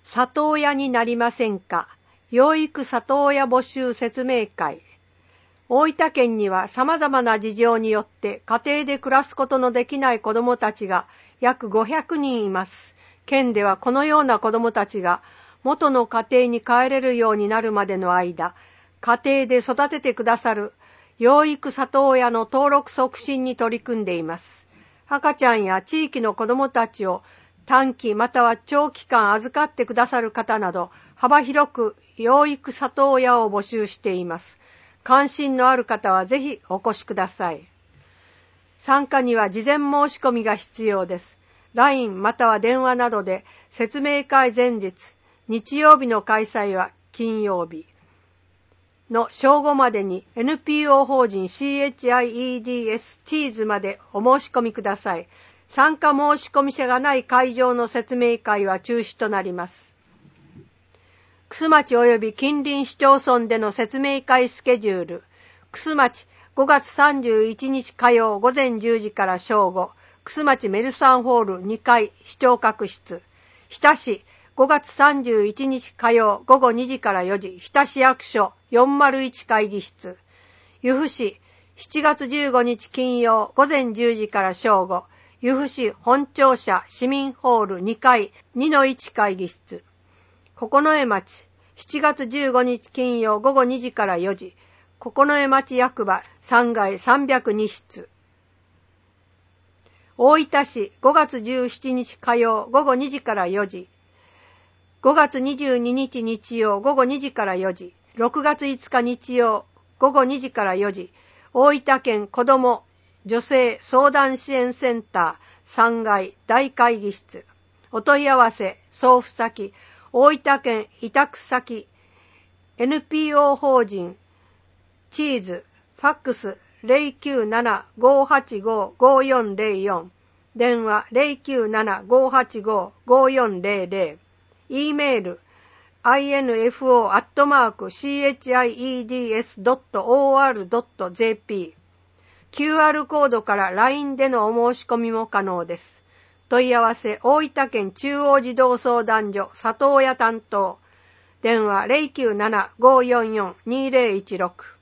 里親になりませんか？養育里親募集説明会。大分県には様々な事情によって家庭で暮らすことのできない子どもたちが約500人います。県ではこのような子どもたちが元の家庭に帰れるようになるまでの間、家庭で育ててくださる養育里親の登録促進に取り組んでいます。赤ちゃんや地域の子どもたちを短期または長期間預かってくださる方など幅広く養育里親を募集しています。関心のある方はぜひお越しください。参加には事前申し込みが必要です。LINE または電話などで説明会前日、日曜日の開催は金曜日の正午までに NPO 法人 CHIEDS チーズまでお申し込みください。参加申し込み者がない会場の説明会は中止となります。玖珠町及び近隣市町村での説明会スケジュール。玖珠町5月31日火曜午前10時から正午、玖珠町メルサンホール2階市長閣室。日田市5月31日火曜午後2時から4時、日田市役所401会議室。由布市7月15日金曜午前10時から正午、由布市本庁舎市民ホール2階2-1会議室。九重町7月15日金曜午後2時から4時、九重町役場3階302室。大分市5月17日火曜午後2時から4時、5月22日日曜午後2時から4時、6月5日日曜午後2時から4時、大分県子ども女性相談支援センター3階大会議室。お問い合わせ送付先大分県委託先 NPO 法人チーズ、ファックス 097-585-5404、電話 097-585-5400、 E メール info@chieds.or.jp、 QR コードから LINE でのお申し込みも可能です。問い合わせ大分県中央児童相談所里親担当、電話 097-544-2016